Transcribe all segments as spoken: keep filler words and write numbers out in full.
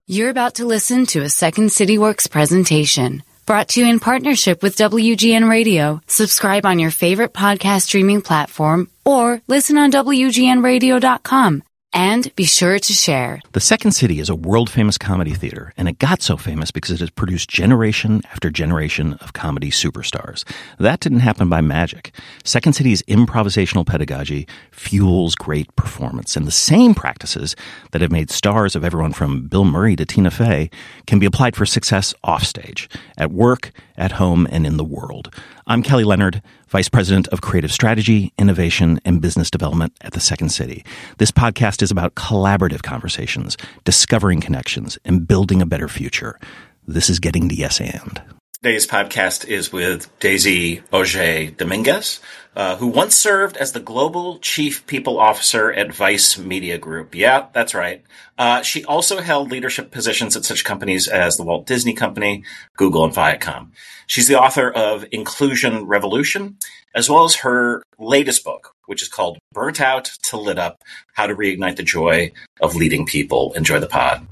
You're about to listen to a Second City Works presentation brought to you in partnership with W G N Radio. Subscribe on your favorite podcast streaming platform or listen on W G N radio dot com. And be sure to share. The Second City is a world-famous comedy theater, and it got so famous because it has produced generation after generation of comedy superstars. That didn't happen by magic. Second City's improvisational pedagogy fuels great performance, and the same practices that have made stars of everyone from Bill Murray to Tina Fey can be applied for success offstage, at work, at home, and in the world. I'm Kelly Leonard, Vice President of Creative Strategy, Innovation, and Business Development at the Second City. This podcast is about collaborative conversations, discovering connections, and building a better future. This is Getting the Yes And. Today's podcast is with Daisy Auger Dominguez, uh, who once served as the Global Chief People Officer at Vice Media Group. Yeah, that's right. Uh, she also held leadership positions at such companies as the Walt Disney Company, Google, and Viacom. She's the author of Inclusion Revolution, as well as her latest book, which is called Burnt Out to Lit Up, How to Reignite the Joy of Leading People. Enjoy the pod.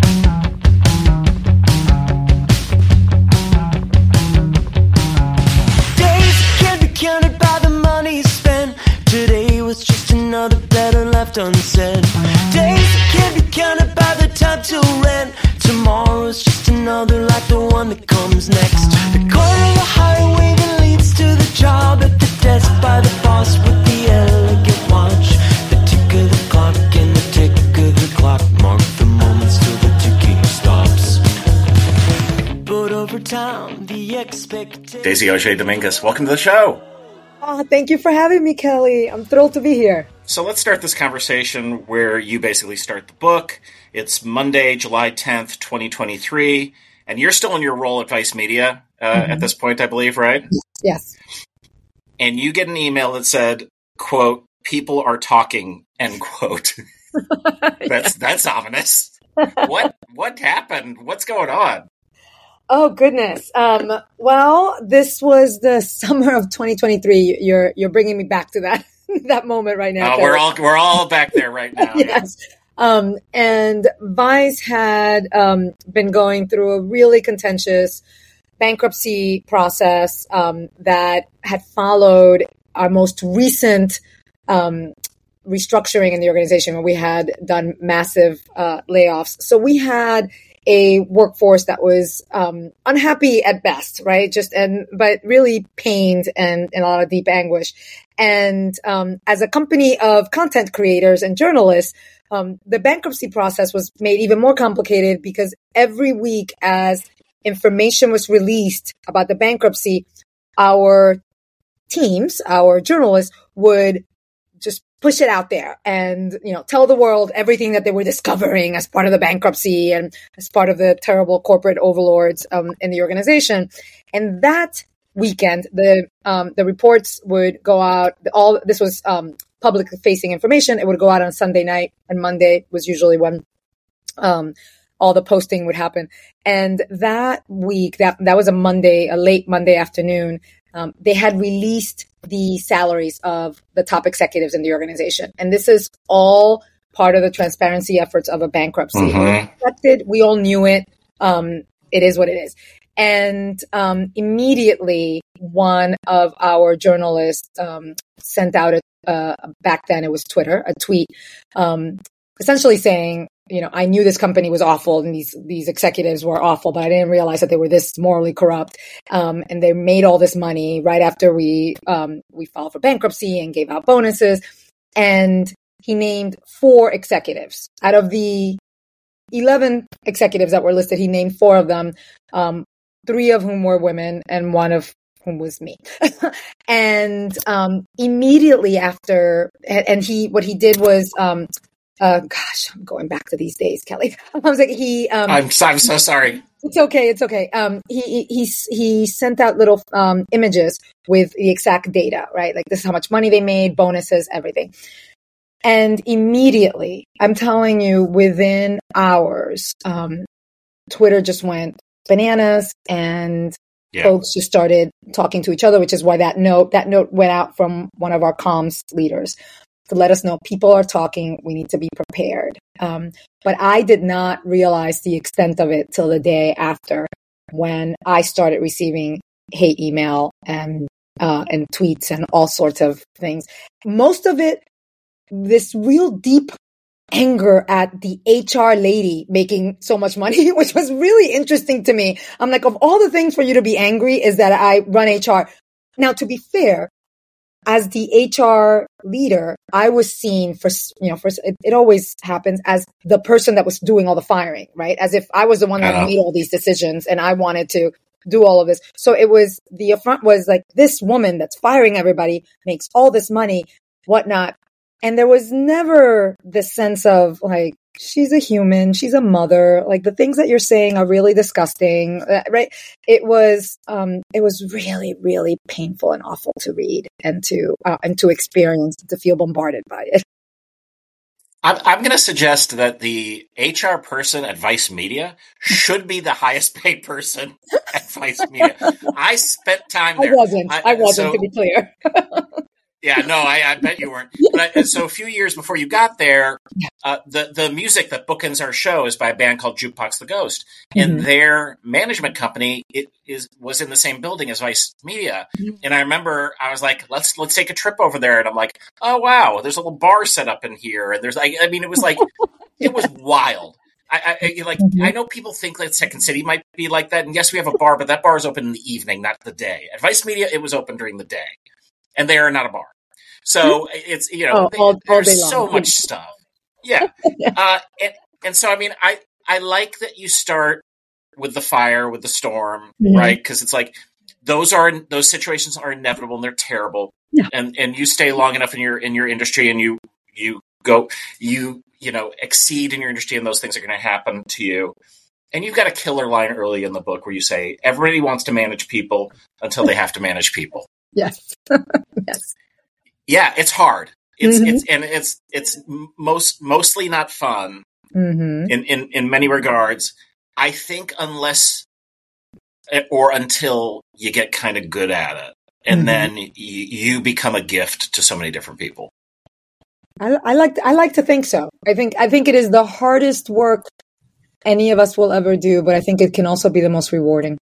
Counted by the money spent. Today was just another better left unsaid. Days can't be counted by the time to rent. Tomorrow's just another like the one that comes next. The corner of the highway that leads to the job, at the desk by the boss with the elegant watch. The tick of the clock and the tick of the clock mark the moments till the ticking stops. But over time, the expectation. Daisy Auger Dominguez, welcome to the show. Oh, thank you for having me, Kelly. I'm thrilled to be here. So let's start this conversation where you basically start the book. It's Monday, July tenth, twenty twenty-three, and you're still in your role at Vice Media uh, mm-hmm. at this point, I believe, right? Yes. And you get an email that said, quote, "People are talking," end quote. that's that's ominous. What what happened? What's going on? Oh, goodness. Um, well, this was the summer of twenty twenty-three. You're you're bringing me back to that that moment right now. Oh, we're all we're all back there right now. Yes. Yeah. Um, and Vice had um, been going through a really contentious bankruptcy process um, that had followed our most recent um, restructuring in the organization, where we had done massive uh, layoffs. So we had a workforce that was um, unhappy at best, right? Just and but really pained and in a lot of deep anguish. And um, as a company of content creators and journalists, um, the bankruptcy process was made even more complicated because every week, as information was released about the bankruptcy, our teams, our journalists, would just push it out there and, you know, tell the world everything that they were discovering as part of the bankruptcy and as part of the terrible corporate overlords um, in the organization. And that weekend, the um, the reports would go out. All this was um, public facing information. It would go out on Sunday night, and Monday was usually when um, all the posting would happen. And that week, that that was a Monday, a late Monday afternoon. Um, they had released the salaries of the top executives in the organization. And this is all part of the transparency efforts of a bankruptcy. Mm-hmm. We all knew it. Um, it is what it is. And um, immediately, one of our journalists um, sent out, a, uh, back then it was Twitter, a tweet, um, essentially saying, you know, I knew this company was awful and these these executives were awful, but I didn't realize that they were this morally corrupt. Um, and they made all this money right after we um, we filed for bankruptcy and gave out bonuses. And he named four executives out of the eleven executives that were listed. He named four of them, um, three of whom were women, and one of whom was me. and um, immediately after, and, and he what he did was. Um, Uh, gosh, I'm going back to these days, Kelly. I was like, he, um, I'm, I'm so sorry. It's okay. It's okay. Um, he, he, he sent out little, um, images with the exact data, right? Like this is how much money they made, bonuses, everything. And immediately, I'm telling you, within hours, um, Twitter just went bananas and yeah. folks just started talking to each other, which is why that note, that note went out from one of our comms leaders. to let us know people are talking. We need to be prepared. Um, but I did not realize the extent of it till the day after, when I started receiving hate email and uh, and tweets and all sorts of things. Most of it, this real deep anger at the H R lady making so much money, which was really interesting to me. I'm like, of all the things for you to be angry is that I run H R. Now, to be fair, as the H R leader, I was seen for, you know, for, it, it always happens as the person that was doing all the firing, right? As if I was the one that uh-huh. made all these decisions and I wanted to do all of this. So it was, the affront was like, this woman that's firing everybody makes all this money, whatnot. And there was never this sense of like, she's a human, she's a mother, like the things that you're saying are really disgusting, right? It was, um, it was really, really painful and awful to read and to, uh, and to experience, to feel bombarded by it. I'm, I'm going to suggest that the H R person at Vice Media should be the highest paid person at Vice Media. I spent time there. I wasn't, I, I wasn't, so, to be clear. Yeah, no, I, I bet you weren't. But I, so a few years before you got there, uh, the, the music that bookends our show is by a band called Jukebox the Ghost. Mm-hmm. And their management company it is was in the same building as Vice Media. Mm-hmm. And I remember I was like, let's let's take a trip over there. And I'm like, oh, wow, there's a little bar set up in here. And there's like, I mean, it was like, it was wild. I, I like. Mm-hmm. I know people think that Second City might be like that. And yes, we have a bar, but that bar is open in the evening, not the day. At Vice Media, it was open during the day. And they are not a bar. So it's, you know, oh, all, there's all so much stuff. Yeah. uh, and, and so, I mean, I, I like that you start with the fire, with the storm, mm-hmm. right? Because it's like, those are, those situations are inevitable and they're terrible. Yeah. And, and you stay long enough in your, in your industry and you, you go, you, you know, exceed in your industry and those things are going to happen to you. And you've got a killer line early in the book where you say, everybody wants to manage people until they have to manage people. Yes. Yes. Yeah, it's hard. It's mm-hmm. it's and it's it's most mostly not fun mm-hmm. in, in, in many regards. I think unless or until you get kind of good at it, and mm-hmm. then y- you become a gift to so many different people. I, I like I like to think so. I think I think it is the hardest work any of us will ever do, but I think it can also be the most rewarding.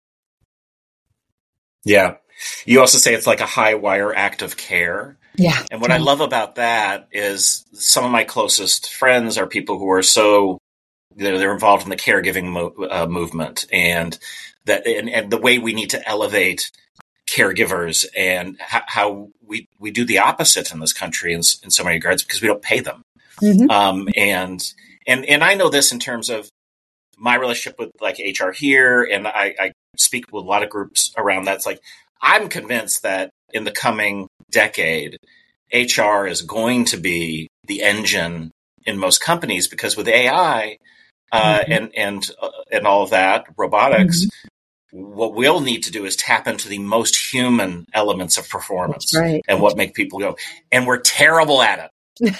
Yeah. You also say it's like a high wire act of care. Yeah. And what I love about that is some of my closest friends are people who are so, they're, they're involved in the caregiving mo- uh, movement and that, and, and the way we need to elevate caregivers and ha- how we, we do the opposite in this country in, in so many regards because we don't pay them. Mm-hmm. Um, and, and, and I know this in terms of my relationship with like H R here. And I, I speak with a lot of groups around that. It's like, I'm convinced that in the coming decade, H R is going to be the engine in most companies because with A I uh, mm-hmm. and and uh, and all of that, robotics, mm-hmm. what we'll need to do is tap into the most human elements of performance right. and what make people go. And we're terrible at it.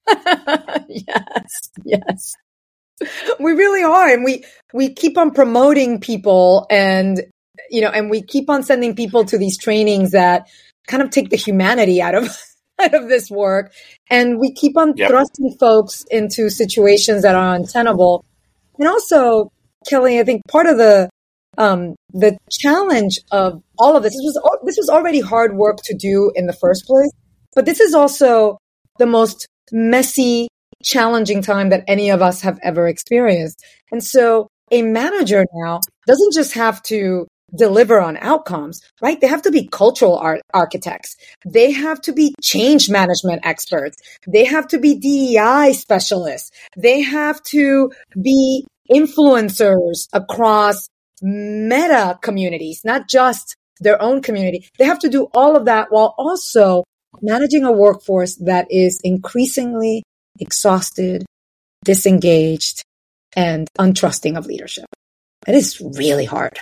Yes, yes, we really are, and we we keep on promoting people and. You know, and we keep on sending people to these trainings that kind of take the humanity out of out of this work. And we keep on yep. thrusting folks into situations that are untenable. And also, Kelly, I think part of the um, the challenge of all of this, this was, this was already hard work to do in the first place. But this is also the most messy, challenging time that any of us have ever experienced. And so a manager now doesn't just have to deliver on outcomes, right? They have to be cultural art architects. They have to be change management experts. They have to be D E I specialists. They have to be influencers across meta communities, not just their own community. They have to do all of that while also managing a workforce that is increasingly exhausted, disengaged, and untrusting of leadership. It is really hard.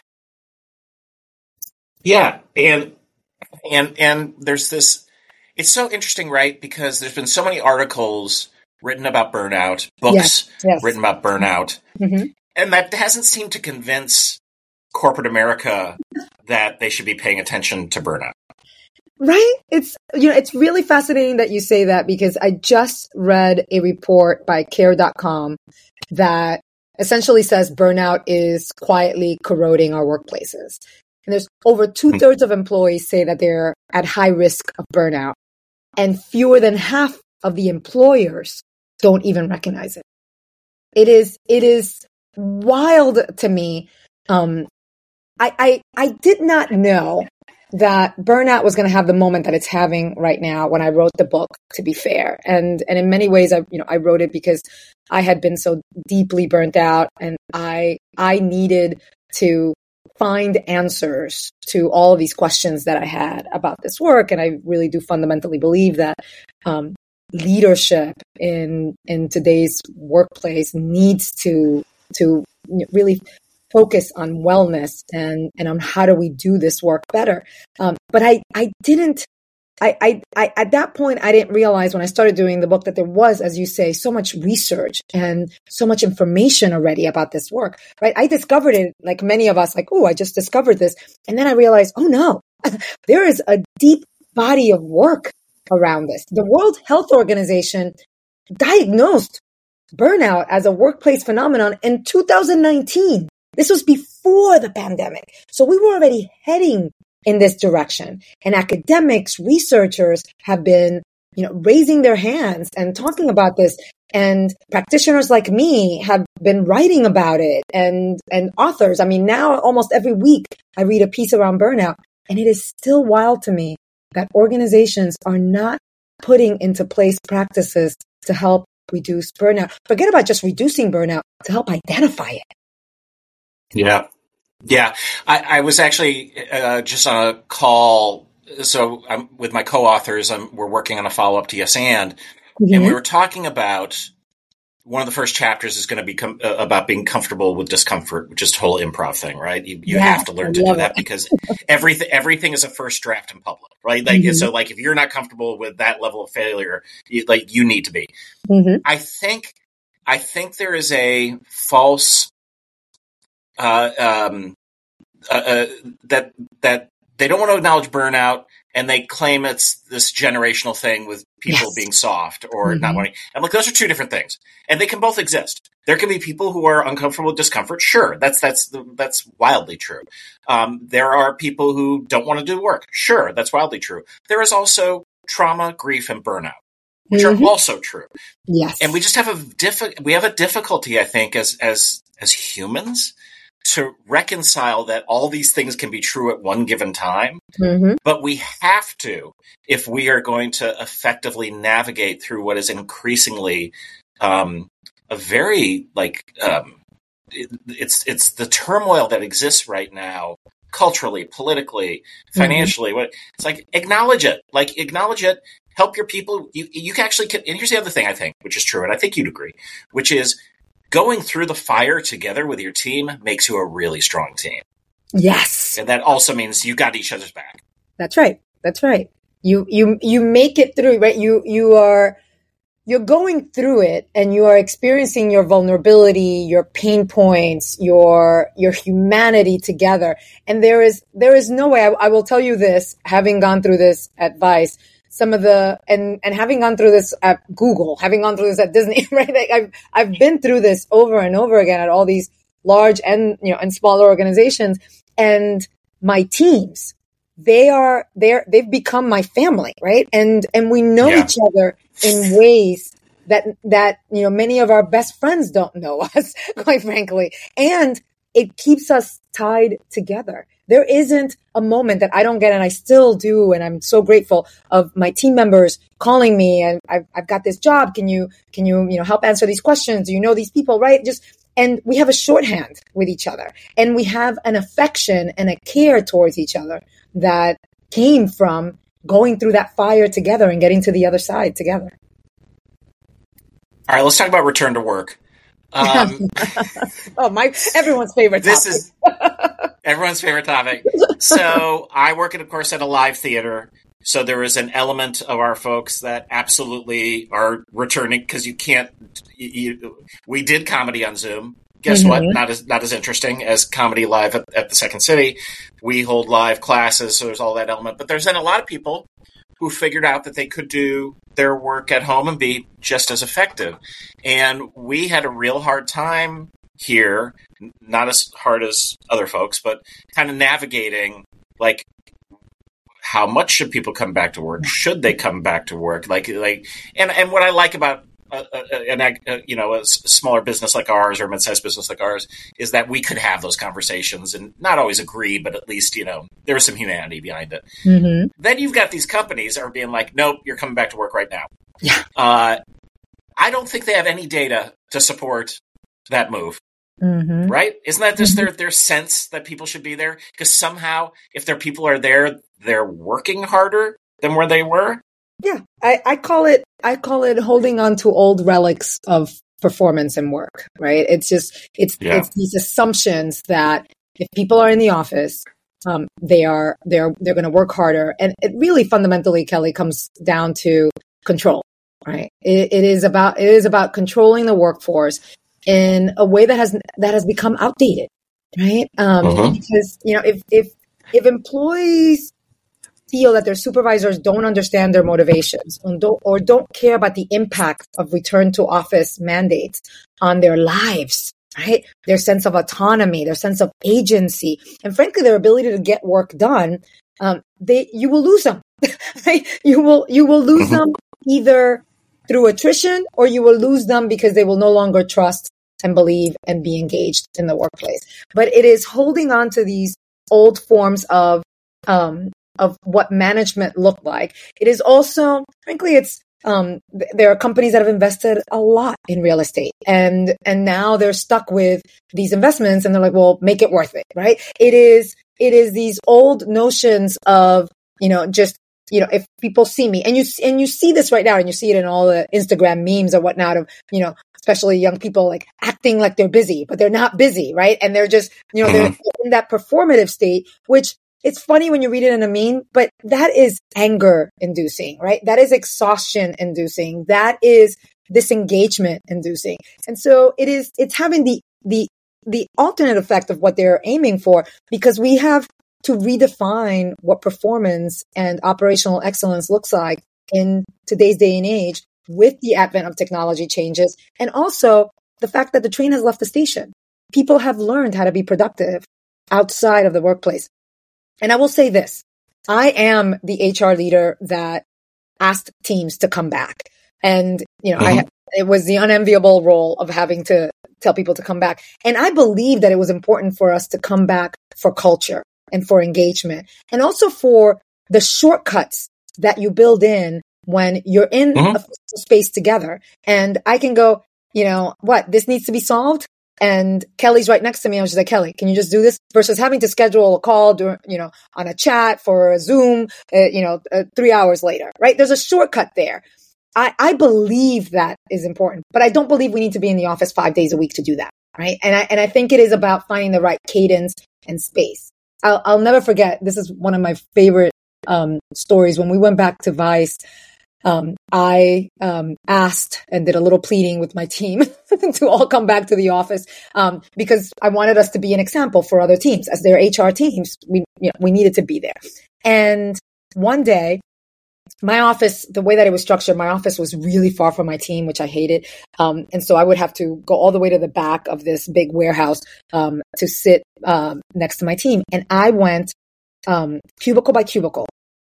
Yeah, and and and there's this. It's so interesting, right? Because there's been so many articles written about burnout, books yes, yes. written about burnout, mm-hmm. and that hasn't seemed to convince corporate America that they should be paying attention to burnout. Right? It's, you know, it's really fascinating that you say that, because I just read a report by care dot com that essentially says burnout is quietly corroding our workplaces. And there's over two thirds of employees say that they're at high risk of burnout, and fewer than half of the employers don't even recognize it. It is, it is wild to me. Um, I, I, I did not know that burnout was going to have the moment that it's having right now when I wrote the book, to be fair. And, and in many ways, I, you know, I wrote it because I had been so deeply burnt out, and I, I needed to find answers to all of these questions that I had about this work. And I really do fundamentally believe that, um, leadership in, in today's workplace needs to, to really focus on wellness and, and on how do we do this work better. Um, but I, I didn't, I, I, I, at that point, I didn't realize when I started doing the book that there was, as you say, so much research and so much information already about this work, right? I discovered it, like many of us, like, oh, I just discovered this. And then I realized, oh no, there is a deep body of work around this. The World Health Organization diagnosed burnout as a workplace phenomenon in two thousand nineteen. This was before the pandemic. So we were already heading in this direction. And academics, researchers have been, you know, raising their hands and talking about this. And practitioners like me have been writing about it, and, and authors. I mean, now almost every week I read a piece around burnout, and it is still wild to me that organizations are not putting into place practices to help reduce burnout. Forget about just reducing burnout, to help identify it. Yeah. Yeah. I, I was actually uh, just on a call. So I'm with my co-authors. I'm, we're working on a follow-up to Yes and. Mm-hmm. And we were talking about one of the first chapters is going to be com- uh, about being comfortable with discomfort, which is a whole improv thing, right? You, you yeah, have to learn to do that, because everything everything is a first draft in public, right? Like, mm-hmm. So like if you're not comfortable with that level of failure, you, like you need to be. Mm-hmm. I think I think there is a false Uh, um, uh, uh, that that they don't want to acknowledge burnout, and they claim it's this generational thing with people yes. being soft or mm-hmm. not wanting. I'm like, those are two different things, and they can both exist. There can be people who are uncomfortable with discomfort. Sure, that's that's that's wildly true. Um, there are people who don't want to do work. Sure, that's wildly true. There is also trauma, grief, and burnout, which mm-hmm. are also true. Yes, and we just have a diffi- we have a difficulty, I think, as as as humans, to reconcile that all these things can be true at one given time, mm-hmm. but we have to, if we are going to effectively navigate through what is increasingly um, a very like um, it, it's it's the turmoil that exists right now, culturally, politically, financially. Mm-hmm. It's like acknowledge it, like acknowledge it. Help your people. You you can actually. And here's the other thing I think, which is true, and I think you'd agree, which is, going through the fire together with your team makes you a really strong team. Yes. And that also means you got each other's back. That's right. That's right. You, you, you make it through, right? You, you are, you're going through it, and you are experiencing your vulnerability, your pain points, your, your humanity together. And there is, there is no way, I, I will tell you this, having gone through this at Vice, some of the, and, and having gone through this at Google, having gone through this at Disney, right? Like I've, I've been through this over and over again at all these large and, you know, and smaller organizations. And my teams, they are, they're, they've become my family, right? And, and we know yeah. each other in ways that, that, you know, many of our best friends don't know us, quite frankly. And it keeps us tied together. There isn't a moment that I don't get, and I still do, and I'm so grateful, of my team members calling me, and I've, I've got this job. Can you, can you, you know, help answer these questions? Do you know these people, right? Just, and we have a shorthand with each other, and we have an affection and a care towards each other that came from going through that fire together and getting to the other side together. All right, let's talk about return to work. Um, oh, my, everyone's favorite topic. This is everyone's favorite topic. So I work at, of course, at a live theater. So there is an element of our folks that absolutely are returning, because you can't, you, you, we did comedy on Zoom. Guess mm-hmm. what? Not as, not as interesting as comedy live at, at the Second City. we hold live classes, so there's all that element. But there's then a lot of people who figured out that they could do their work at home and be just as effective. And we had a real hard time here, not as hard as other folks, but kind of navigating, like, how much should people come back to work? Should they come back to work? Like, like, and, and what I like about a, a, an, a, you know, a smaller business like ours or a mid-sized business like ours is that we could have those conversations and not always agree, but at least, you know, there was some humanity behind it. Mm-hmm. Then you've got these companies that are being like, nope, you're coming back to work right now. Yeah. Uh, I don't think they have any data to support that move. Mm-hmm. Right? Isn't that just mm-hmm. their, their sense that people should be there? Because somehow, if their people are there, they're working harder than where they were. Yeah, I, I call it I call it holding on to old relics of performance and work. Right? It's just it's yeah. it's these assumptions that if people are in the office, um, they are they're they're going to work harder, and it really fundamentally, Kelly, comes down to control. Right? It, it is about it is about controlling the workforce in a way that has that has become outdated, right? Um, uh-huh. Because you know, if if if employees feel that their supervisors don't understand their motivations or don't, or don't care about the impact of return to office mandates on their lives, right? Their sense of autonomy, their sense of agency, and frankly, their ability to get work done, um, they you will lose them. Right? You will you will lose uh-huh. them either through attrition, or you will lose them because they will no longer trust and believe and be engaged in the workplace. But it is holding on to these old forms of um, of what management looked like. It is also, frankly, it's um, th- there are companies that have invested a lot in real estate, and and now they're stuck with these investments, and they're like, well, make it worth it, right? It is it is these old notions of, you know, just, you know, if people see me, and you and you see this right now, and you see it in all the Instagram memes or whatnot of, you know, especially young people like acting like they're busy, but they're not busy, right? And they're just, you know, they're in that performative state, which it's funny when you read it in a meme, but that is anger inducing, right? That is exhaustion inducing. That is disengagement inducing. And so it is, it's having the, the, the alternate effect of what they're aiming for, because we have to redefine what performance and operational excellence looks like in today's day and age with the advent of technology changes, and also the fact that the train has left the station. People have learned how to be productive outside of the workplace. And I will say this, I am the H R leader that asked teams to come back. And, you know, mm-hmm. I, it was the unenviable role of having to tell people to come back. And I believe that it was important for us to come back for culture and for engagement, and also for the shortcuts that you build in when you're in mm-hmm. a physical space together. And I can go, you know, what, this needs to be solved? And Kelly's right next to me. I was just like, Kelly, can you just do this? Versus having to schedule a call, during, you know, on a chat for a Zoom, uh, you know, uh, three hours later, right? There's a shortcut there. I, I believe that is important, but I don't believe we need to be in the office five days a week to do that, right? And I, and I think it is about finding the right cadence and space. I'll, I'll never forget. This is one of my favorite um, stories. When we went back to Vice, Um, I um, asked and did a little pleading with my team to all come back to the office um, because I wanted us to be an example for other teams. As their H R teams, we you know, we needed to be there. And one day, my office, the way that it was structured, my office was really far from my team, which I hated. Um, and so I would have to go all the way to the back of this big warehouse um, to sit um, next to my team. And I went um, cubicle by cubicle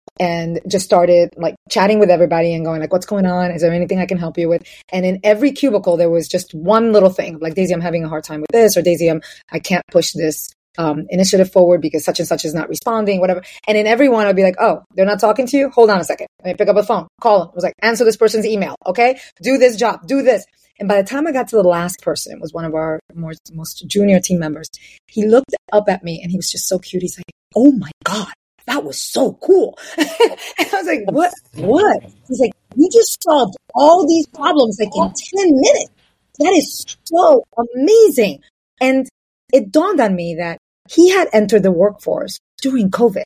and just started like chatting with everybody and going like, what's going on? Is there anything I can help you with? And in every cubicle, there was just one little thing like, Daisy, I'm having a hard time with this, or Daisy, I'm, I can't push this um, initiative forward because such and such is not responding, whatever. And in every one, I'd be like, oh, they're not talking to you? Hold on a second. Let me pick up a phone, call them. I was like, answer this person's email. Okay. Do this job, do this. And by the time I got to the last person, it was one of our more, most junior team members. He looked up at me and he was just so cute. He's like, oh my God. That was so cool. And I was like, what, what? He's like, you just solved all these problems like in ten minutes. That is so amazing. And it dawned on me that he had entered the workforce during COVID.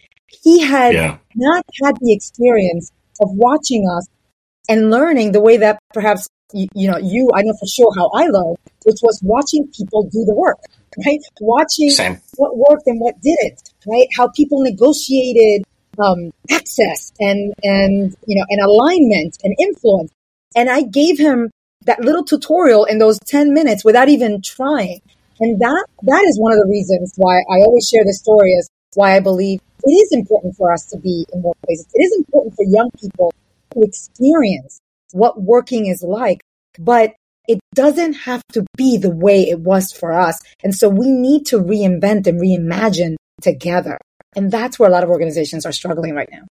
He had yeah. not had the experience of watching us and learning the way that perhaps, you, you know, you, I know for sure how I learned, which was watching people do the work. right? Watching Same. what worked and what didn't, right? How people negotiated um, access and, and, you know, and alignment and influence. And I gave him that little tutorial in those ten minutes without even trying. And that, that is one of the reasons why I always share this story as why I believe it is important for us to be in workplaces. It is important for young people to experience what working is like, but it doesn't have to be the way it was for us. And so we need to reinvent and reimagine together. And that's where a lot of organizations are struggling right now.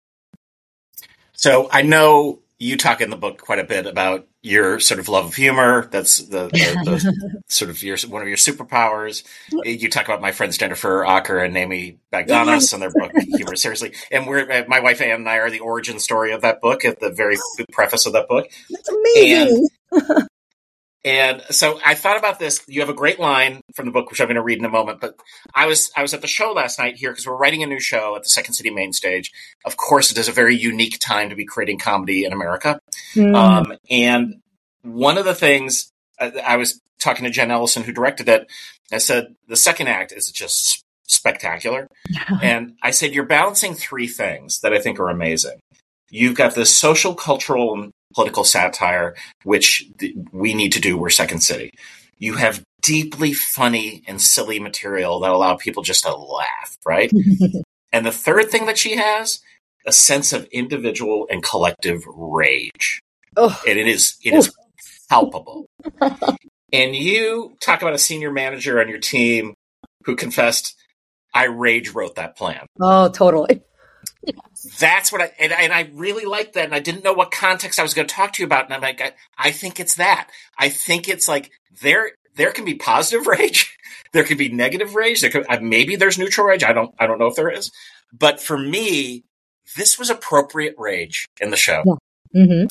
So I know you talk in the book quite a bit about your sort of love of humor. That's the, the, the sort of your one of your superpowers. You talk about my friends Jennifer Acker and Amy Bagdanas and their book Humor Seriously. And we're my wife Ann and I are the origin story of that book at the very preface of that book. That's amazing. And, and so I thought about this. You have a great line from the book, which I'm going to read in a moment. But I was I was at the show last night here because we're writing a new show at the Second City main stage. Of course, it is a very unique time to be creating comedy in America. Mm. Um, and one of the things I, I was talking to Jen Ellison, who directed it. I said the second act is just spectacular, and I said you're balancing three things that I think are amazing. You've got this social, cultural, and political satire, which th- we need to do. We're Second City. You have deeply funny and silly material that allow people just to laugh, right? And the third thing that she has, a sense of individual and collective rage. Oh. And it is it is palpable. And you talk about a senior manager on your team who confessed, I rage wrote that plan. Oh, totally. That's what I, and, and I really liked that. And I didn't know what context I was going to talk to you about. And I'm like, I, I think it's that. I think it's like there, there can be positive rage. There can be negative rage. There could, maybe there's neutral rage. I don't, I don't know if there is. But for me, this was appropriate rage in the show. Yeah. Mm-hmm.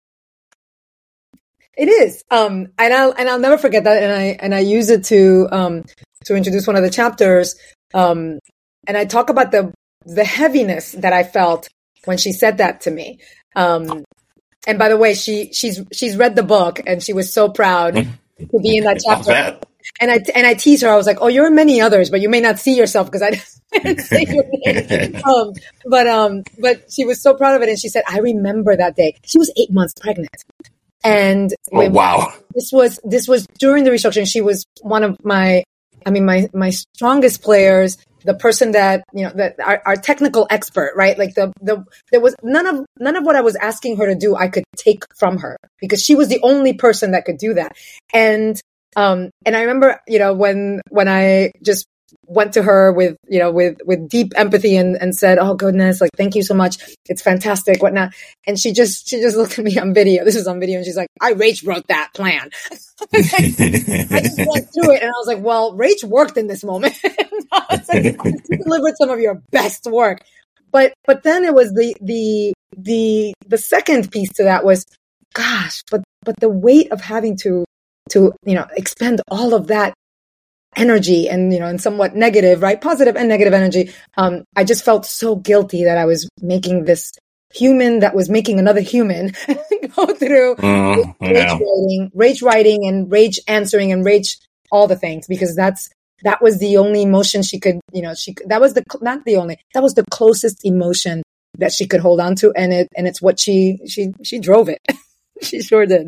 It is. Um, and I'll, and I'll never forget that. And I, and I use it to, um, to introduce one of the chapters. Um, and I talk about the, the heaviness that I felt when she said that to me. Um, and by the way, she, she's, she's read the book and she was so proud to be in that chapter. And I, and I tease her. I was like, oh, you're in many others, but you may not see yourself because I didn't say your name. Um, but, um, but she was so proud of it. And she said, I remember that day. She was eight months pregnant. And oh, wow, this was, this was during the restructuring. She was one of my, I mean, my, my strongest players. The person that, you know, that our, our technical expert, right? Like the, the, there was none of, none of what I was asking her to do, I could take from her because she was the only person that could do that. And, um, and I remember, you know, when, when I just went to her with, you know, with, with deep empathy and, and said, oh goodness, like, thank you so much. It's fantastic, whatnot. And she just, she just looked at me on video. This was on video. And she's like, I rage wrote that plan. I just went through it. And I was like, well, rage worked in this moment. It's like, you delivered some of your best work. But, but then it was the, the, the, the second piece to that was, gosh, but, but the weight of having to, to, you know, expend all of that energy and, you know, and somewhat negative, right? Positive and negative energy. Um, I just felt so guilty that I was making this human that was making another human go through mm, rage, yeah. writing, rage writing and rage answering and rage all the things, because that's, that was the only emotion she could, you know, she, that was the, not the only, that was the closest emotion that she could hold on to. And it, and it's what she, she, she drove it. She sure did.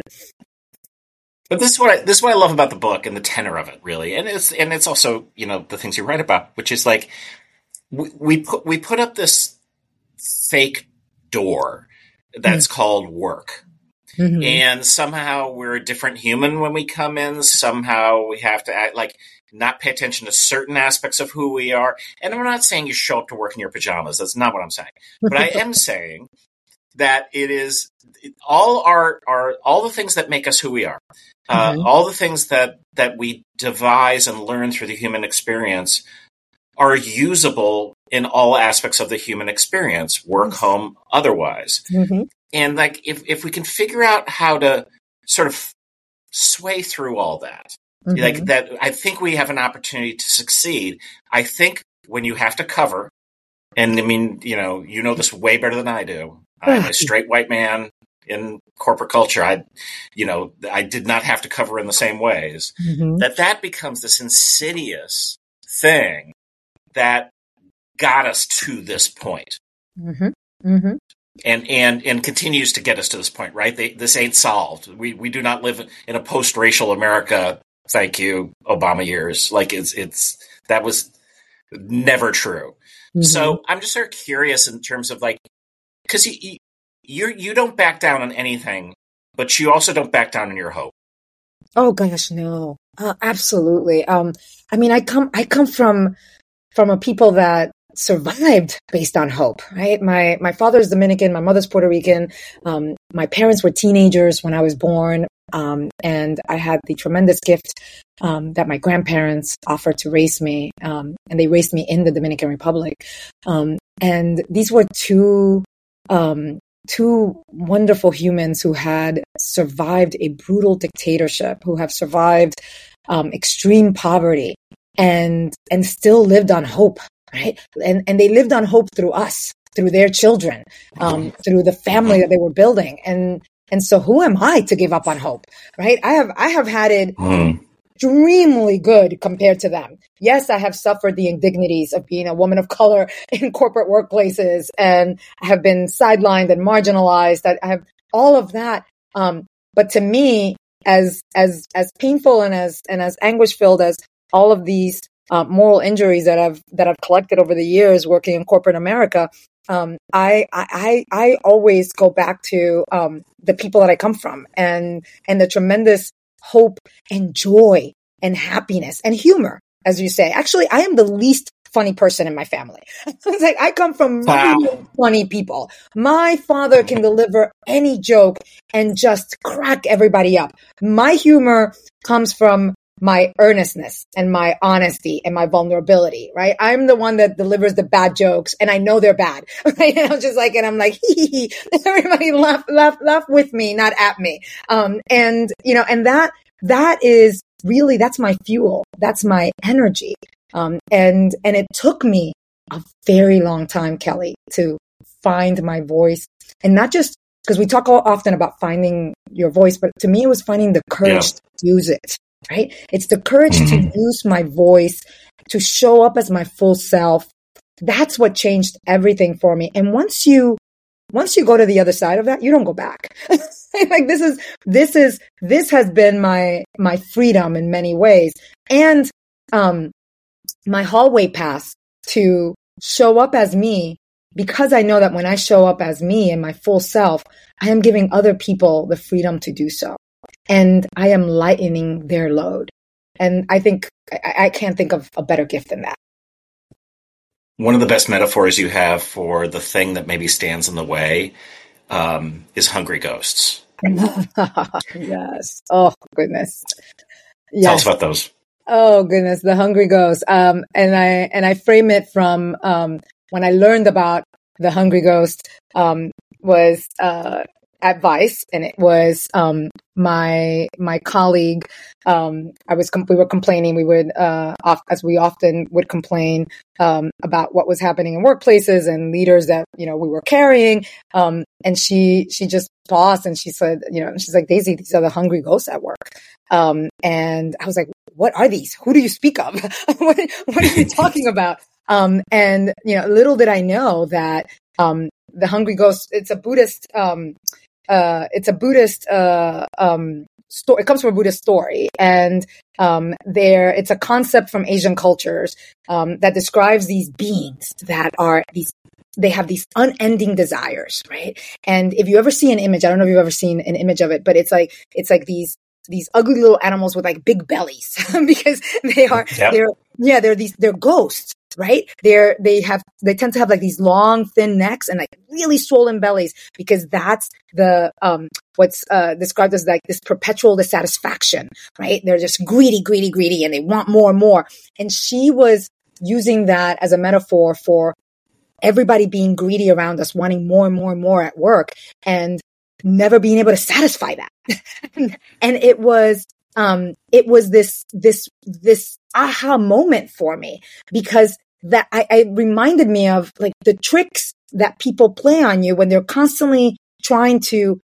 But this is what I, this is what I love about the book and the tenor of it, really, and it's and it's also, you know, the things you write about, which is like we, we put we put up this fake door that's mm-hmm. called work, mm-hmm. and somehow we're a different human when we come in. Somehow we have to act like not pay attention to certain aspects of who we are. And I'm not saying you show up to work in your pajamas. That's not what I'm saying. But I am saying that it is all our, our all the things that make us who we are. Uh, mm-hmm. All the things that, that we devise and learn through the human experience are usable in all aspects of the human experience, work, mm-hmm. home, otherwise. Mm-hmm. And like, if, if we can figure out how to sort of sway through all that, mm-hmm. like that, I think we have an opportunity to succeed. I think when you have to cover, and I mean, you know, you know this way better than I do. I'm a straight white man in corporate culture I, you know, I did not have to cover in the same ways, mm-hmm. that that becomes this insidious thing that got us to this point. Mm-hmm. Mm-hmm. And, and, and continues to get us to this point, right? They, this ain't solved. We, we do not live in a post-racial America. Thank you, Obama years. Like it's, it's, that was never true. Mm-hmm. So I'm just sort of curious in terms of like, cause you, you, you don't back down on anything, but you also don't back down on your hope. Oh gosh, no, uh, absolutely. Um, I mean, I come, I come from, from a people that survived based on hope, right? My, my father's Dominican, my mother's Puerto Rican. Um, my parents were teenagers when I was born. Um, and I had the tremendous gift, um, that my grandparents offered to raise me. Um, and they raised me in the Dominican Republic. Um, and these were two, um, two wonderful humans who had survived a brutal dictatorship, who have survived, um, extreme poverty and, and still lived on hope. Right. And, and they lived on hope through us, through their children, um, through the family that they were building. And, and so who am I to give up on hope? Right. I have, I have had it mm. extremely good compared to them. Yes, I have suffered the indignities of being a woman of color in corporate workplaces, and I have been sidelined and marginalized. I, I have all of that. Um, but to me, as, as, as painful and as, and as anguish filled as all of these Uh, moral injuries that I've that I've collected over the years working in corporate America, um, I, I I always go back to um, the people that I come from and and the tremendous hope and joy and happiness and humor, as you say. Actually, I am the least funny person in my family. It's like I come from wow. really funny people. My father can deliver any joke and just crack everybody up. My humor comes from my earnestness and my honesty and my vulnerability, right? I'm the one that delivers the bad jokes and I know they're bad, right? And I'm just like, and I'm like, hee hee hee. Everybody laugh, laugh, laugh with me, not at me. Um, and, you know, and that, that is really, that's my fuel. That's my energy. Um, and, and it took me a very long time, Kelly, to find my voice, and not just because we talk often about finding your voice, but to me, it was finding the courage yeah. to use it. Right? It's the courage mm-hmm. to use my voice, to show up as my full self. That's what changed everything for me. And once you, once you go to the other side of that, you don't go back. Like this is, this is, this has been my, my freedom in many ways. And, um, my hallway pass to show up as me, because I know that when I show up as me and my full self, I am giving other people the freedom to do so. And I am lightening their load. And I think I, I can't think of a better gift than that. One of the best metaphors you have for the thing that maybe stands in the way um, is hungry ghosts. Yes. Oh, goodness. Yes. Tell us about those. Oh, goodness. The hungry ghosts. Um, and I, and I frame it from um, when I learned about the hungry ghost um, was uh, at Vice, and it was um, my my colleague. Um, I was we were complaining. We would, uh, off, as we often would complain um, about what was happening in workplaces and leaders that you know we were carrying. Um, and she she just paused and she said, you know, she's like, Daisy, these are the hungry ghosts at work. Um, and I was like, what are these? Who do you speak of? what, what are you talking about? Um, and you know, little did I know that um, the hungry ghost. It's a Buddhist. Um, Uh, it's a Buddhist, uh, um, story. It comes from a Buddhist story. And, um, there, it's a concept from Asian cultures, um, that describes these beings that are these, they have these unending desires, right? And if you ever see an image, I don't know if you've ever seen an image of it, but it's like, it's like these, these ugly little animals with like big bellies because they are, yep. they're, yeah, they're these, they're ghosts. Right? They're, they have, they tend to have like these long, thin necks and like really swollen bellies because that's the, um, what's, uh, described as like this perpetual dissatisfaction, right? They're just greedy, greedy, greedy, and they want more and more. And she was using that as a metaphor for everybody being greedy around us, wanting more and more and more at work and never being able to satisfy that. And it was, um, it was this, this, this aha moment for me because that I, I reminded me of like the tricks that people play on you when they're constantly trying to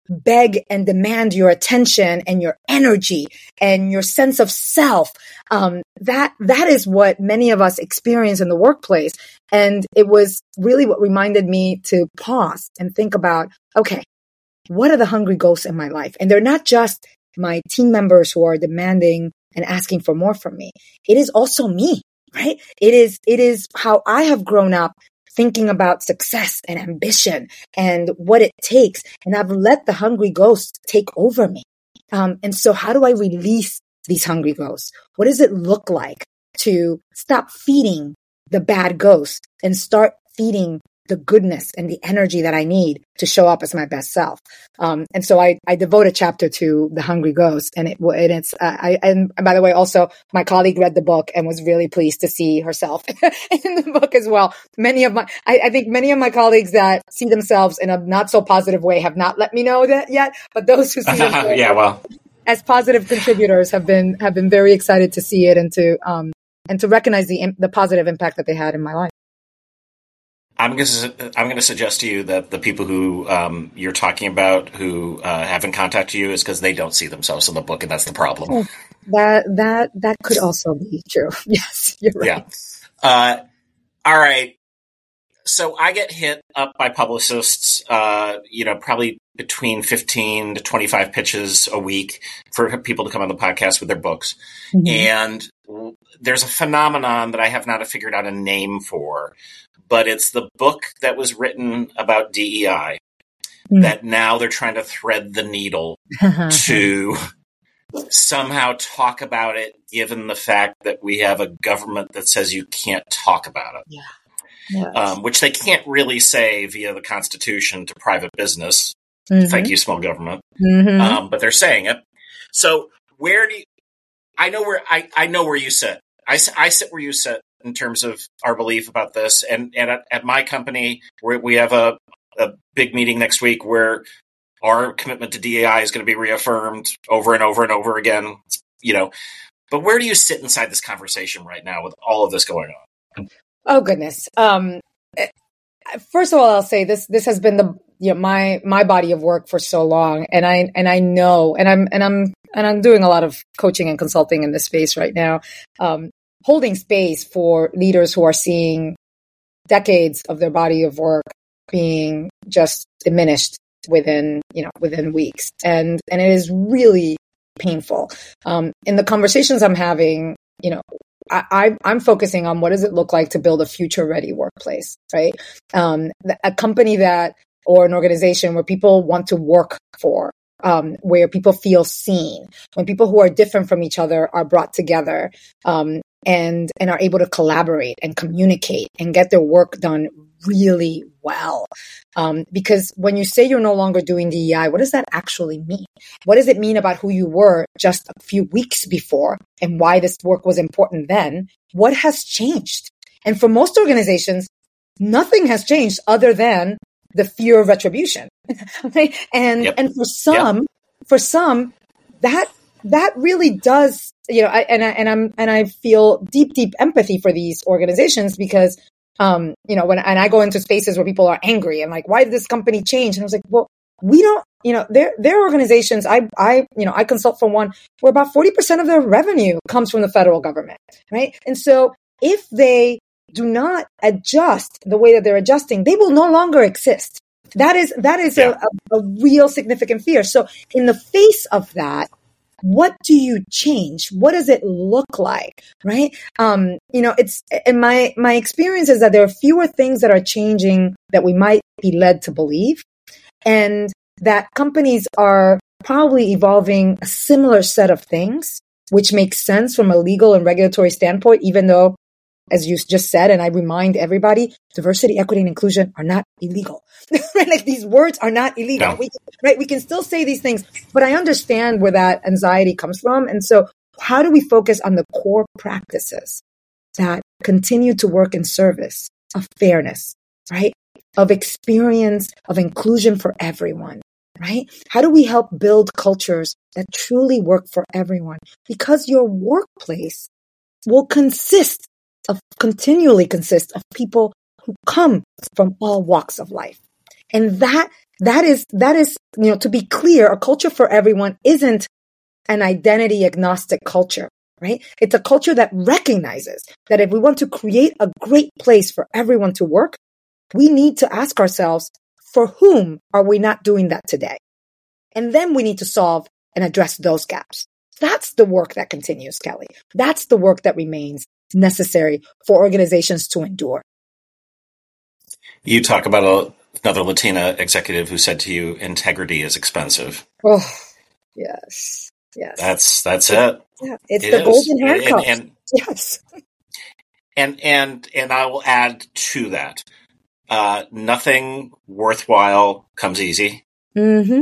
beg and demand your attention and your energy and your sense of self. Um, that, that is what many of us experience in the workplace. And it was really what reminded me to pause and think about, okay, what are the hungry ghosts in my life? And they're not just my team members who are demanding and asking for more from me. It is also me, right? It is, it is how I have grown up thinking about success and ambition and what it takes. And I've let the hungry ghosts take over me. Um, and so how do I release these hungry ghosts? What does it look like to stop feeding the bad ghosts and start feeding the goodness and the energy that I need to show up as my best self? Um, and so I, I devote a chapter to the hungry ghost, and it, and it's, uh, I, and by the way, also my colleague read the book and was really pleased to see herself in the book as well. Many of my, I, I think many of my colleagues that see themselves in a not so positive way have not let me know that yet, but those who see themselves yeah, well, as positive contributors have been, have been very excited to see it and to, um, and to recognize the, the positive impact that they had in my life. I'm going to I'm going to suggest to you that the people who um, you're talking about who uh, haven't contacted you is because they don't see themselves in the book, and that's the problem. Oh, that that that could also be true. Yes, you're right. Yeah. Uh, all right. So I get hit up by publicists, uh, you know, probably between fifteen to twenty-five pitches a week for people to come on the podcast with their books. Mm-hmm. And there's a phenomenon that I have not figured out a name for, but it's the book that was written about D E I mm. that now they're trying to thread the needle to somehow talk about it, given the fact that we have a government that says you can't talk about it. Yeah. Yes. Um, which they can't really say via the Constitution to private business. Mm-hmm. Thank you, small government. Mm-hmm. Um, but they're saying it. So where do you, I know where I, I know where you sit. I, I sit where you sit in terms of our belief about this. And, and at, at my company, we we have a, a big meeting next week where our commitment to D E I is going to be reaffirmed over and over and over again. You know, but where do you sit inside this conversation right now with all of this going on? Oh goodness. Um, first of all, I'll say this: this has been the you know my my body of work for so long, and I and I know, and I'm and I'm and I'm doing a lot of coaching and consulting in this space right now, um, holding space for leaders who are seeing decades of their body of work being just diminished within you know within weeks, and and it is really painful. Um, in the conversations I'm having, you know. I, I'm focusing on what does it look like to build a future-ready workplace, right? Um, a company that, or an organization where people want to work for, um, where people feel seen, when people who are different from each other are brought together, um, and and are able to collaborate and communicate and get their work done really well. Um, because when you say you're no longer doing D E I, what does that actually mean? What does it mean about who you were just a few weeks before and why this work was important then? What has changed? And for most organizations, nothing has changed other than the fear of retribution. Okay? And yep. and for some, yep. for some, that that really does, you know, I, and I, and I'm and I feel deep, deep empathy for these organizations because, um, you know, when and I go into spaces where people are angry and like, why did this company change? And I was like, well, we don't, you know, their their organizations. I I you know I consult for one where about forty percent of their revenue comes from the federal government, right? And so if they do not adjust the way that they're adjusting, they will no longer exist. That is that is yeah. a, a, a real significant fear. So in the face of that, what do you change? What does it look like? Right? Um, you know, it's, and my, my experience is that there are fewer things that are changing that we might be led to believe. And that companies are probably evolving a similar set of things, which makes sense from a legal and regulatory standpoint, even though, as you just said, and I remind everybody, diversity, equity, and inclusion are not illegal. Right? Like these words are not illegal. No. We, right? We can still say these things, but I understand where that anxiety comes from. And so how do we focus on the core practices that continue to work in service of fairness, right? Of experience, of inclusion for everyone, right? How do we help build cultures that truly work for everyone? Because your workplace will consist of continually consist of people who come from all walks of life. And that that is, that is, you know, to be clear, a culture for everyone isn't an identity agnostic culture, right? It's a culture that recognizes that if we want to create a great place for everyone to work, we need to ask ourselves, for whom are we not doing that today? And then we need to solve and address those gaps. That's the work that continues, Kelly. That's the work that remains necessary for organizations to endure. You talk about a, another Latina executive who said to you, integrity is expensive. Oh, yes. Yes. That's, that's it. Yeah. It's it the is. golden handcuffs. And, and, yes. And, and, and I will add to that, uh, nothing worthwhile comes easy. Mm-hmm.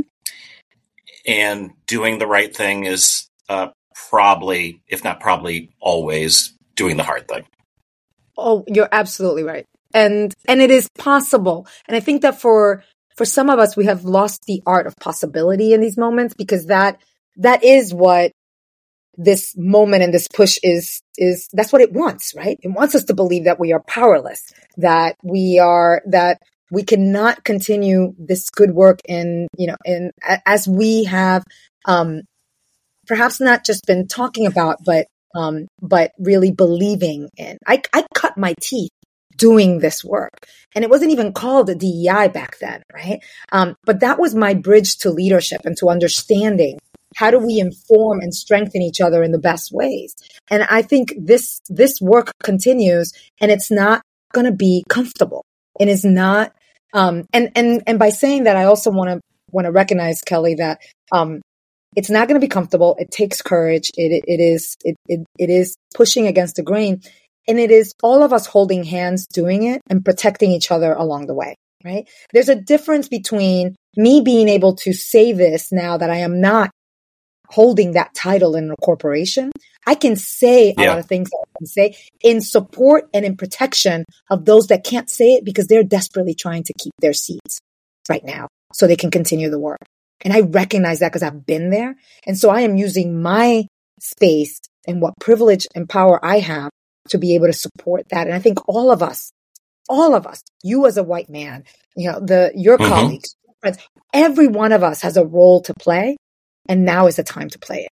And doing the right thing is, uh, probably, if not probably always doing the hard thing. Oh, you're absolutely right. And, and it is possible. And I think that for, for some of us, we have lost the art of possibility in these moments, because that, that is what this moment and this push is, is that's what it wants, right? It wants us to believe that we are powerless, that we are, that we cannot continue this good work in, you know, in, as we have, um, perhaps not just been talking about, but, um, but really believing in. I, I cut my teeth doing this work, and it wasn't even called a D E I back then, right? Um, but that was my bridge to leadership and to understanding how do we inform and strengthen each other in the best ways. And I think this, this work continues, and it's not going to be comfortable, and it's not, um, and, and, and by saying that, I also want to, want to recognize, Kelly, that, um, it's not going to be comfortable. It takes courage. It, it, it is, it, it, it is pushing against the grain. And it is all of us holding hands doing it and protecting each other along the way, right? There's a difference between me being able to say this now that I am not holding that title in a corporation. I can say a yeah. lot of things that I can say in support and in protection of those that can't say it because they're desperately trying to keep their seats right now so they can continue the work. And I recognize that because I've been there. And so I am using my space and what privilege and power I have to be able to support that. And I think all of us, all of us, you as a white man, you know, the, your mm-hmm. colleagues, friends, every one of us has a role to play. And now is the time to play it.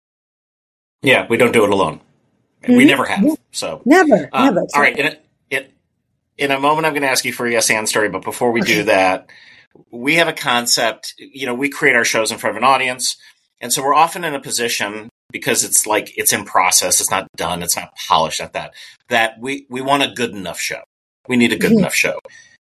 Yeah, we don't do it alone. Mm-hmm. We never have. So never, um, never. All right. In a, in, in a moment, I'm going to ask you for a yes and story. But before we do that, we have a concept. You know, we create our shows in front of an audience. And so we're often in a position, because it's like it's in process, it's not done, it's not polished at that, that we, we want a good enough show. We need a good mm-hmm. enough show.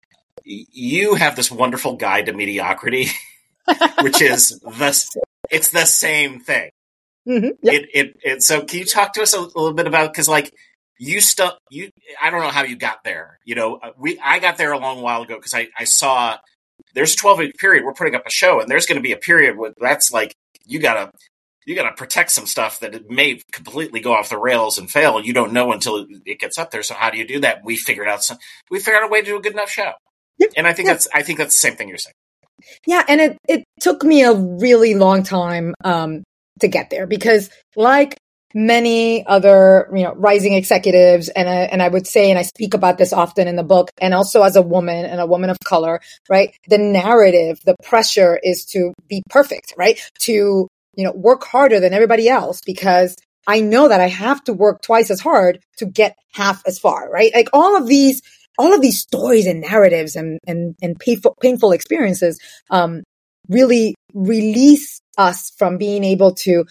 You have this wonderful guide to mediocrity, which is the, it's the same thing. Mm-hmm. Yep. It, it, it, so can you talk to us a, a little bit about, because like you stuff, you, I don't know how you got there. You know, we, I got there a long while ago because I, I saw there's a twelve week period. We're putting up a show, and there's going to be a period where that's like, you gotta, you gotta protect some stuff that it may completely go off the rails and fail. And you don't know until it gets up there. So how do you do that? We figured out some, we figured out a way to do a good enough show. Yep. And I think yep. that's, I think that's the same thing you're saying. Yeah. And it, it took me a really long time, um, to get there, because like many other, you know, rising executives, and I, and I would say, and I speak about this often in the book, and also as a woman and a woman of color, right? The narrative, the pressure is to be perfect, right? To, you know, work harder than everybody else, because I know that I have to work twice as hard to get half as far, right? Like all of these, all of these stories and narratives and, and, and painful, painful experiences, um, really release us from being able to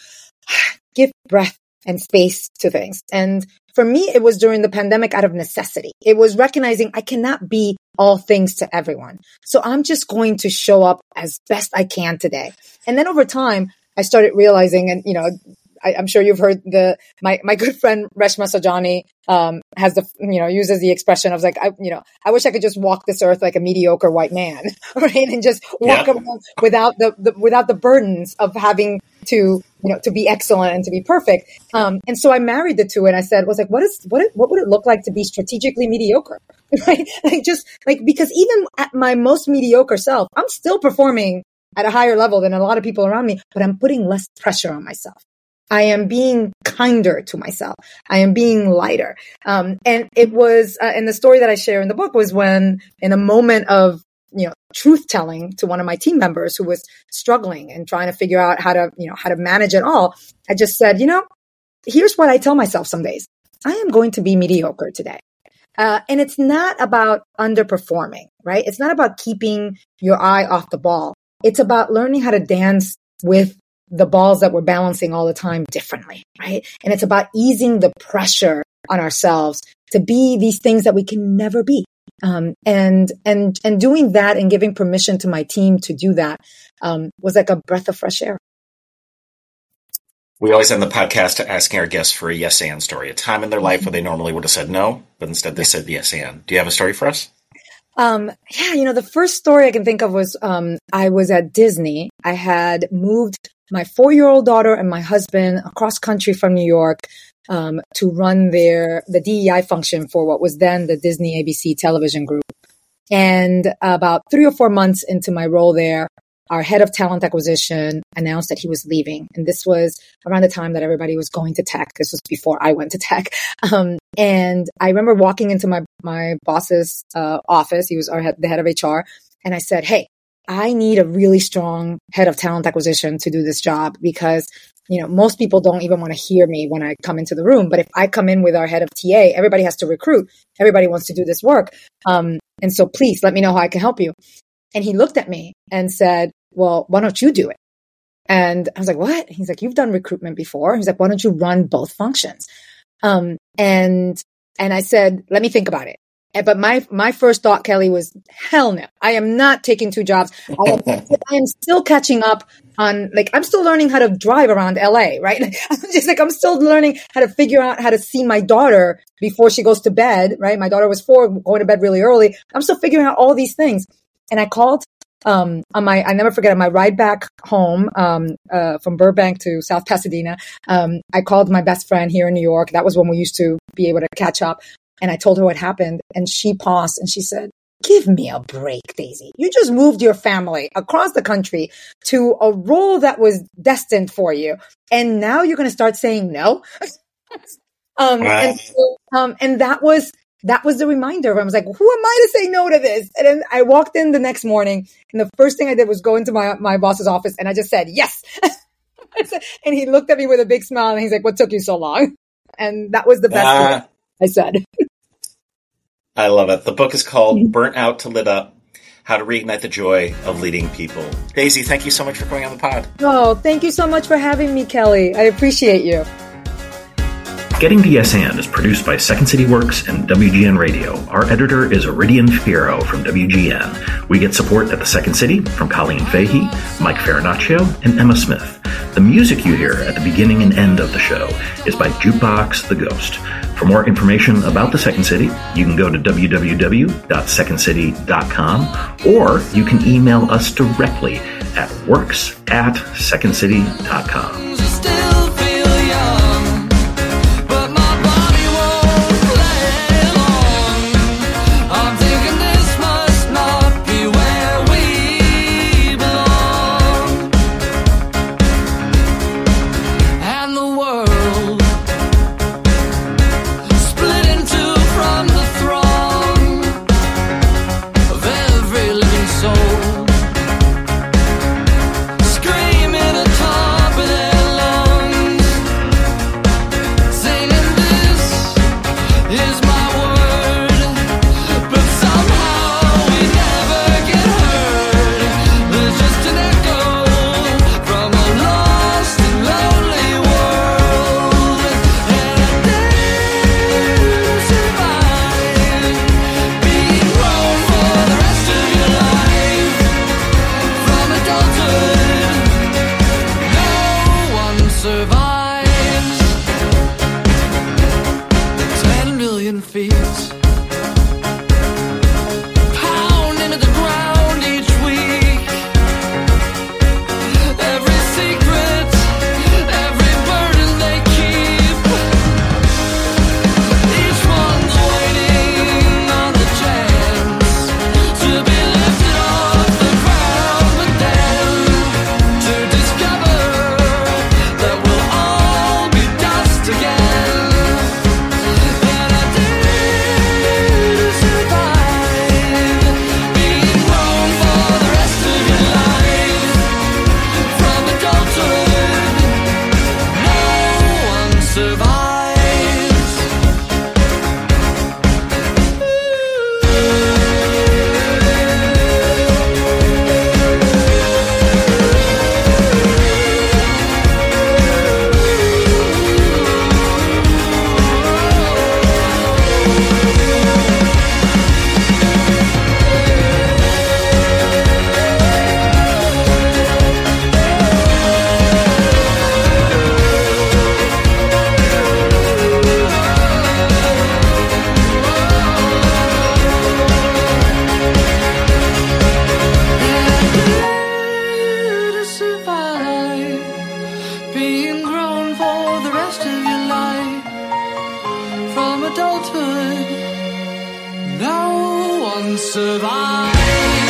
give breath and space to things. And for me, it was during the pandemic out of necessity. It was recognizing I cannot be all things to everyone. So I'm just going to show up as best I can today. And then over time, I started realizing, and, you know, I, I'm sure you've heard the, my, my good friend Reshma Saujani, um, has the, you know, uses the expression of like, I, you know, I wish I could just walk this earth like a mediocre white man, right? And just walk yeah. around without the, the, without the burdens of having to, you know, to be excellent and to be perfect. Um, and so I married the two, and I said, was like, what is, what, what would it look like to be strategically mediocre? Right? Like just like, because even at my most mediocre self, I'm still performing at a higher level than a lot of people around me, but I'm putting less pressure on myself. I am being kinder to myself. I am being lighter. Um, and it was, uh, and the story that I share in the book was when, in a moment of you know, truth telling to one of my team members who was struggling and trying to figure out how to, you know, how to manage it all. I just said, you know, here's what I tell myself some days. I am going to be mediocre today. Uh, and it's not about underperforming, right? It's not about keeping your eye off the ball. It's about learning how to dance with the balls that we're balancing all the time differently, right? And it's about easing the pressure on ourselves to be these things that we can never be. Um, and, and, and doing that and giving permission to my team to do that, um, was like a breath of fresh air. We always end the podcast to asking our guests for a yes and story, a time in their life where they normally would have said no, but instead they said yes and. Do you have a story for us? Um, yeah, you know, the first story I can think of was, um, I was at Disney. I had moved my four-year-old daughter and my husband across country from New York, um, to run their, the D E I function for what was then the Disney A B C television group. And about three or four months into my role there, our head of talent acquisition announced that he was leaving. And this was around the time that everybody was going to tech. This was before I went to tech. Um, and I remember walking into my, my boss's, uh, office. He was our head, the head of H R. And I said, hey, I need a really strong head of talent acquisition to do this job because, you know, most people don't even want to hear me when I come into the room. But if I come in with our head of T A, everybody has to recruit. Everybody wants to do this work. Um, and so please let me know how I can help you. And he looked at me and said, well, why don't you do it? And I was like, what? He's like, you've done recruitment before. He's like, why don't you run both functions? Um, and, and I said, let me think about it. And, but my, my first thought, Kelly, was hell no. I am not taking two jobs. I am, I am still catching up on, like, I'm still learning how to drive around L A, right? I'm just like, I'm still learning how to figure out how to see my daughter before she goes to bed, right? My daughter was four, going to bed really early. I'm still figuring out all these things. And I called Um, on my, I never forget, on my ride back home, um, uh, from Burbank to South Pasadena, um, I called my best friend here in New York. That was when we used to be able to catch up. And I told her what happened. And she paused and she said, give me a break, Daisy. You just moved your family across the country to a role that was destined for you. And now you're going to start saying no. um, and, so, um, and that was, That was the reminder. I was like, who am I to say no to this? And then I walked in the next morning and the first thing I did was go into my, my boss's office and I just said, yes. And he looked at me with a big smile and he's like, what took you so long? And that was the best uh, thing I said. I love it. The book is called Burnt Out to Lit Up, How to Reignite the Joy of Leading People. Daisy, thank you so much for coming on the pod. Oh, thank you so much for having me, Kelly. I appreciate you. Getting to Yes And is produced by Second City Works and W G N Radio. Our editor is Iridian Fierro from W G N. We get support at the Second City from Colleen Fahey, Mike Farinaccio, and Emma Smith. The music you hear at the beginning and end of the show is by Jukebox the Ghost. For more information about the Second City, you can go to w w w dot second city dot com or you can email us directly at works at second city dot com. survive.